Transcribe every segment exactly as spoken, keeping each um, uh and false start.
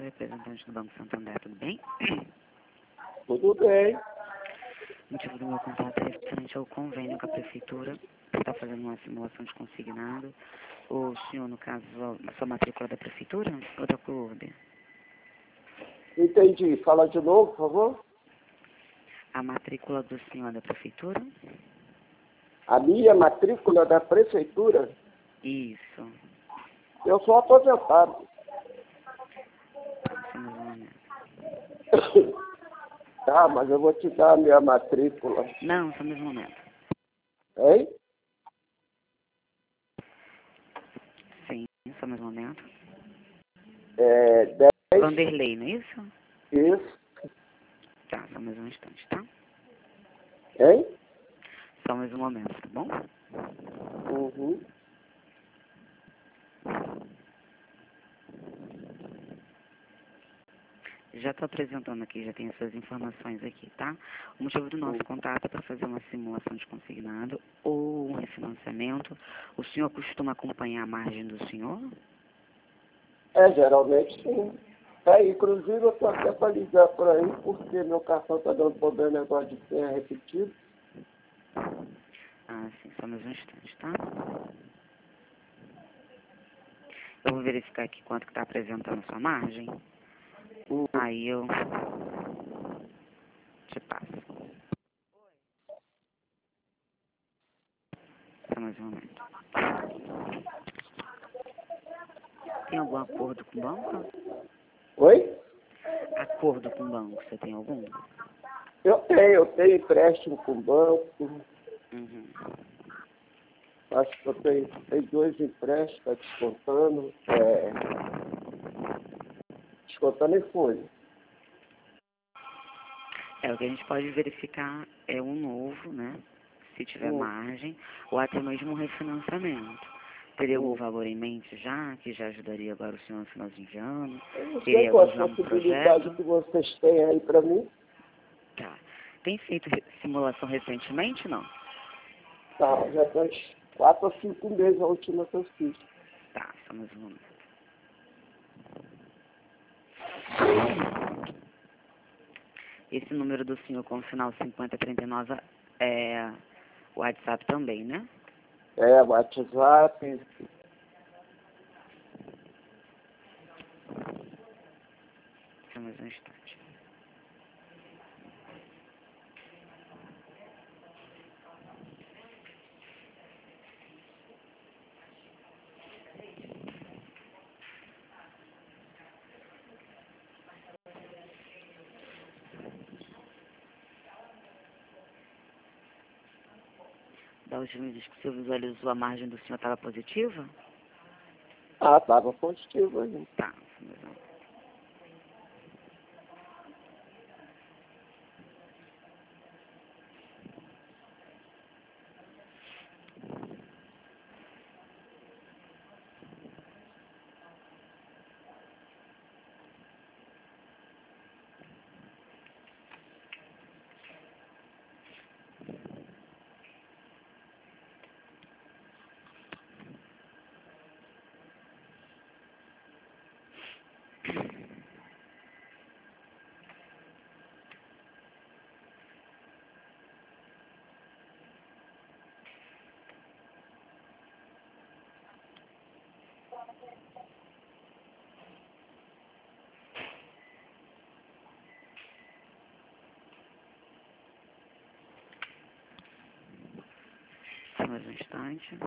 representante do Banco Santander, tudo bem? Tudo bem. O motivo do meu contato é referente ao convênio com a Prefeitura, que está fazendo uma simulação de consignado. O senhor, no caso, a sua matrícula da Prefeitura ou da CURB? Entendi. Fala de novo, por favor. A matrícula do senhor é da Prefeitura? A minha matrícula da Prefeitura? Isso. Eu sou aposentado. Só mais um momento. Tá, mas eu vou te dar a minha matrícula. Não, só mais um momento. Hein? Sim, só mais um momento. É dez. Vanderlei, não é isso? Isso. Tá, só mais um instante, tá? Hein? Só mais um momento, tá bom? Uhum. Já estou apresentando aqui, já tem as suas informações aqui, tá? O motivo do nosso contato é para fazer uma simulação de consignado ou um refinanciamento. O senhor costuma acompanhar a margem do senhor? É, geralmente sim. É, inclusive eu tô até para ligar por aí, porque meu cartão tá dando problema negócio de senha repetido. Ah, sim, só mais um instante, tá? Eu vou verificar aqui quanto que está apresentando a sua margem. Uhum. Aí eu te passo. Só mais um momento. Tem algum acordo com o banco? Oi? Acordo com o banco, você tem algum? Eu tenho, eu tenho empréstimo com o banco. Uhum. Acho que eu tenho, tenho dois empréstimos, tá descontando. É, descontando em folha. É, o que a gente pode verificar é um novo, né? Se tiver Hum, margem, ou até mesmo um refinanciamento. Teria algum hum. valor em mente já, que já ajudaria agora o senhor no finalzinho de ano? Eu não sei Teria qual algum a já um possibilidade projeto? que vocês têm aí para mim. Tá. Tem feito re- simulação recentemente, não? Tá, já faz quatro ou cinco meses a última que eu fiz. Tá, só mais um momento. Esse número do senhor com o final cinquenta trinta e nove é o WhatsApp também, né? É, WhatsApp. Só mais um instante. Da última vez que o senhor visualizou, a margem do senhor estava positiva? Ah, tava positivo aí. Tá, só mais um momento. Só mais um instante.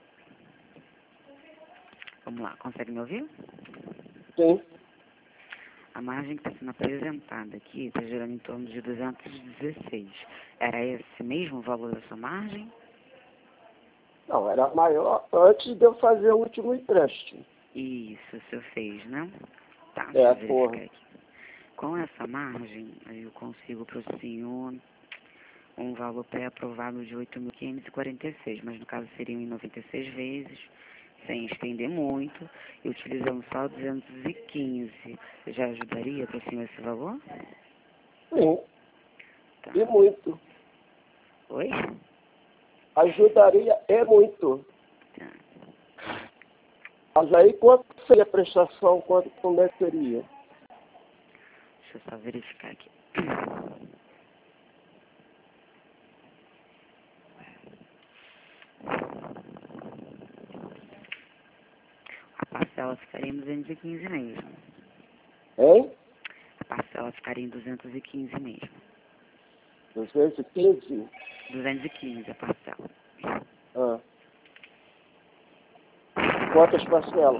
Vamos lá, consegue me ouvir? Sim. A margem que está sendo apresentada aqui está gerando em torno de duzentos e dezesseis. Era esse mesmo o valor da sua margem? Não, era maior antes de eu fazer o último empréstimo. Isso, o senhor fez, né? Tá, deixa É, eu verificar porra. aqui. Com essa margem, aí eu consigo para o senhor um valor pré-aprovado de oito mil quinhentos e quarenta e seis, mas no caso seriam em noventa e seis vezes, sem estender muito, e utilizando só duzentos e quinze. Já ajudaria para o senhor esse valor? Sim, Tá. e muito. Oi? Ajudaria é muito. Tá. Mas aí quanto seria a prestação, quanto, como é que seria? Deixa eu só verificar aqui. A parcela ficaria em duzentos e quinze mesmo. Hein? A parcela ficaria em duzentos e quinze mesmo. duzentos e quinze? duzentos e quinze a parcela. Ah. Quantas parcelas?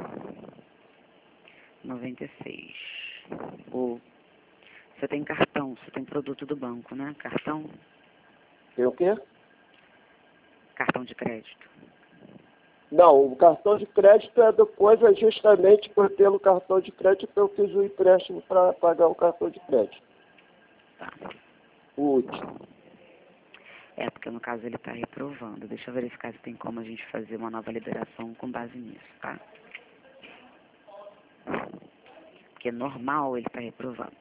noventa e seis. Hum. Você tem cartão, você tem produto do banco, né? Cartão? Tem o quê? Cartão de crédito. Não, o cartão de crédito é depois, é justamente por pelo cartão de crédito eu fiz o empréstimo para pagar o cartão de crédito. Tá. O último. É, porque no caso ele está reprovando. Deixa eu verificar se tem como a gente fazer uma nova liberação com base nisso, tá? Porque normal ele está reprovando.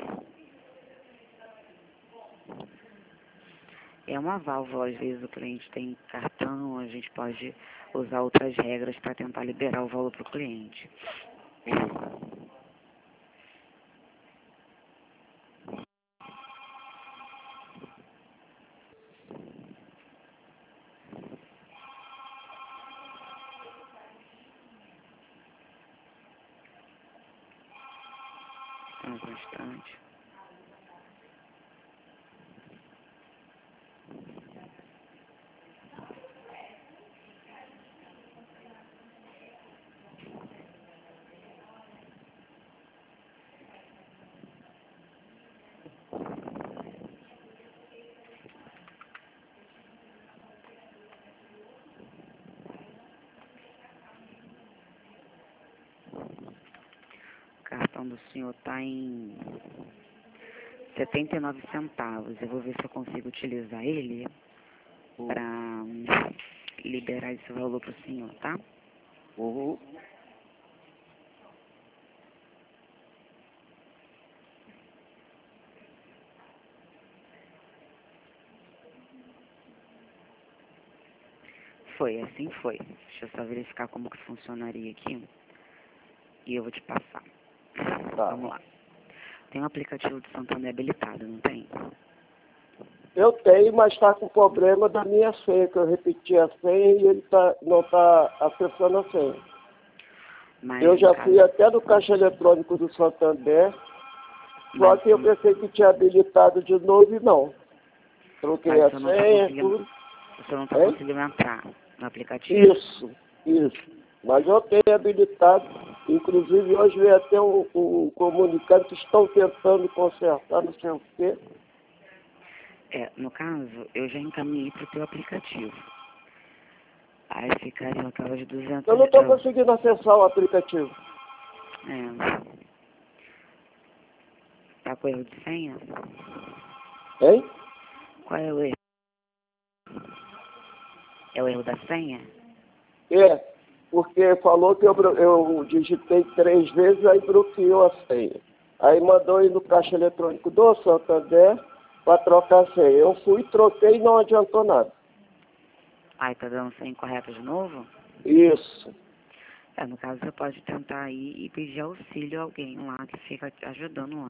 É uma válvula, às vezes o cliente tem cartão, a gente pode usar outras regras para tentar liberar o valor para o cliente. Um instante. O cartão do senhor está em setenta e nove centavos. Eu vou ver se eu consigo utilizar ele para liberar esse valor para o senhor, tá? Uhum. Foi, assim foi. Deixa eu só verificar como que funcionaria aqui. E eu vou te passar. Tá. Vamos lá. Tem um aplicativo de Santander habilitado, não tem? Eu tenho, mas está com problema da minha senha, que eu repeti a senha e ele tá, não está acessando a senha. Mas, Eu já no fui caso, até no caixa eletrônico do Santander, só mas, que eu pensei que tinha habilitado de novo e não. Troquei mas a o senhor não está senha, conseguindo, tudo. o senhor não está Hein? conseguindo entrar no aplicativo? Isso, isso. Mas eu tenho habilitado, inclusive hoje veio até um, um comunicado que estão tentando consertar, não sei o quê. É, no caso, eu já encaminhei para o teu aplicativo. Aí ficaria aquelas duzentas... Eu não estou eu- conseguindo acessar o aplicativo. É, tá com erro de senha? Hein? Qual é o erro? É o erro da senha? É, porque falou que eu, blo- eu digitei três vezes, aí bloqueou a senha. Aí mandou ir no caixa eletrônico do Santander para trocar a senha. Eu fui, troquei e não adiantou nada. Ai, tá dando senha incorreta de novo? Isso. É, no caso, você pode tentar ir e pedir auxílio a alguém lá que fica te ajudando lá.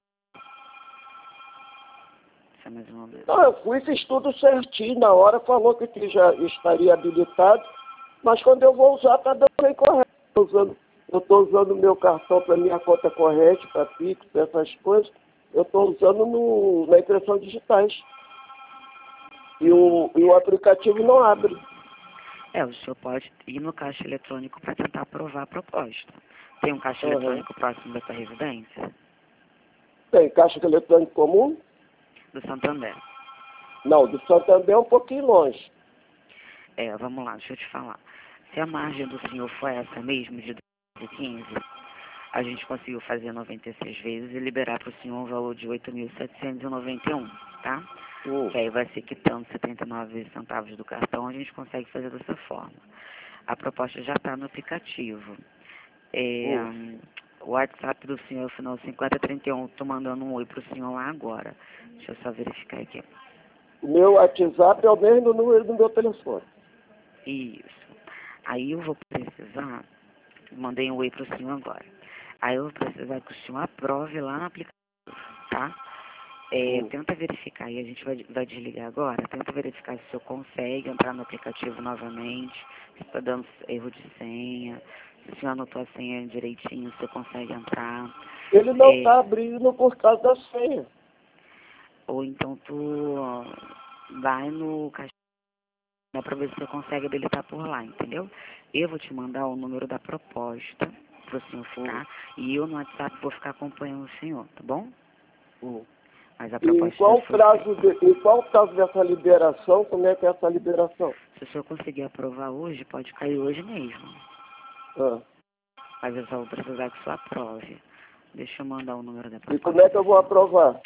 Isso é mais uma vez. Não, eu fui, fiz tudo certinho. Na hora falou que que já estaria habilitado, mas quando eu vou usar, está dando incorreto. Eu usando- eu estou usando o meu cartão para minha conta corrente, para Pix, para essas coisas. Eu estou usando no, na impressão digitais. E o, e o aplicativo não abre. É, o senhor pode ir no caixa eletrônico para tentar aprovar a proposta. Tem um caixa Uhum. eletrônico próximo da sua residência? Tem caixa eletrônica comum? Do Santander. Não, do Santander é um pouquinho longe. É, vamos lá, deixa eu te falar. Se a margem do senhor for essa mesmo, de dois mil e quinze, a gente conseguiu fazer noventa e seis vezes e liberar para o senhor um valor de oito mil setecentos e noventa e um, tá? Hum. Que aí vai ser quitando setenta e nove centavos do cartão, a gente consegue fazer dessa forma. A proposta já está no aplicativo. É, Hum. o WhatsApp do senhor, final cinquenta trinta e um, estou mandando um oi para o senhor lá agora. Deixa eu só verificar aqui. Meu WhatsApp é o mesmo número do meu telefone. Isso. Aí eu vou precisar, mandei um oi para o senhor agora. Aí eu vou precisar que o senhor aprove lá no aplicativo, tá? É, Hum. tenta verificar, aí a gente vai, vai desligar agora, tenta verificar se o senhor consegue entrar no aplicativo novamente, se está dando erro de senha, se o senhor anotou a senha direitinho, se o senhor consegue entrar. Ele não É, está abrindo por causa da senha. ou então tu ó, vai no caixa para ver se você consegue habilitar por lá, entendeu? Eu vou te mandar o número da proposta para o senhor ficar, e eu no WhatsApp vou ficar acompanhando o senhor, tá bom? Hum. Mas a E em proposta qual já foi prazo feita. de, em qual prazo dessa liberação? Como é que é essa liberação? Se o senhor conseguir aprovar hoje, pode cair hoje mesmo. Ah. Mas eu só vou precisar que o senhor aprove. Deixa eu mandar o número da E proposta. como é que eu vou aprovar?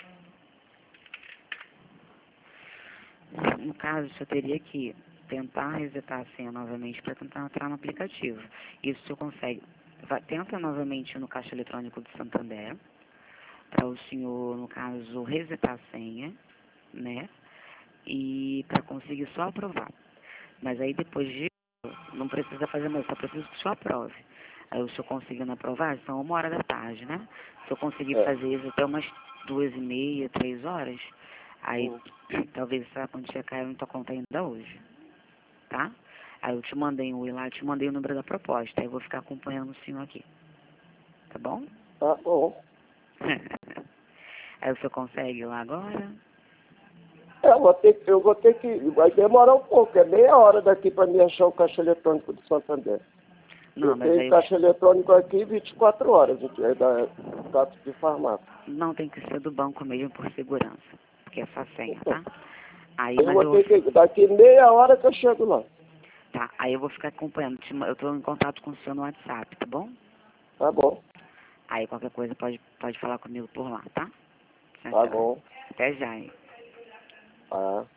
No caso, o senhor teria que tentar resetar a senha novamente para tentar entrar no aplicativo. Isso o senhor consegue. Vai, tenta novamente no caixa eletrônico do Santander, para o senhor, no caso, resetar a senha, né? E para conseguir só aprovar. Mas aí depois de não precisa fazer mais, só preciso que o senhor aprove. Aí o senhor conseguindo aprovar, são uma hora da tarde, né? Se eu conseguir É. fazer isso até umas duas e meia, três horas, aí Hum. talvez essa quantia caia na tua conta ainda hoje, tá? Aí eu te mandei um oi lá, eu te mandei o número da proposta, aí eu vou ficar acompanhando o senhor aqui, tá bom? Tá bom. Aí o senhor consegue ir lá agora? É, eu vou ter, que- eu vou ter que... Vai demorar um pouco. É meia hora daqui para me achar o caixa eletrônico do Santander. Não, Eu mas tenho aí eu caixa eletrônico aqui vinte e quatro horas. É da Cato de Farmácia. não tem que ser do banco mesmo por segurança, porque é só senha, tá? Aí, Eu mas vou eu vou, ter que... Daqui meia hora que eu chego lá. tá, aí eu vou ficar acompanhando, te ma- eu tô em contato com o senhor no WhatsApp, tá bom? Tá bom. Aí qualquer coisa pode, pode falar comigo por lá, tá? Tchau, Tá tchau. bom. Até já, hein? Tá.